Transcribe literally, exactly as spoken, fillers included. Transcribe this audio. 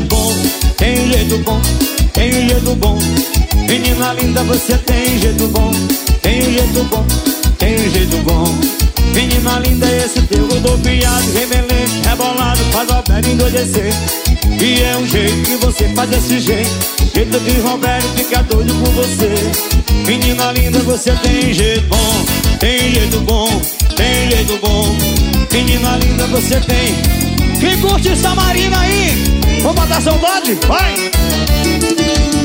bom, tem jeito bom, tem um jeito bom. Menina linda, você tem jeito bom, tem um jeito bom, tem um jeito bom. Menina linda, esse teu rodopiado, remelente, rebolado, faz o Roberto endoidecer. E é um jeito que você faz desse jeito, jeito que Roberto fica doido por você. Menina linda, você tem jeito bom, tem jeito bom, tem jeito bom. Menina linda, você tem. Quem curte essa Marina aí? Vamos botar saudade? Vai!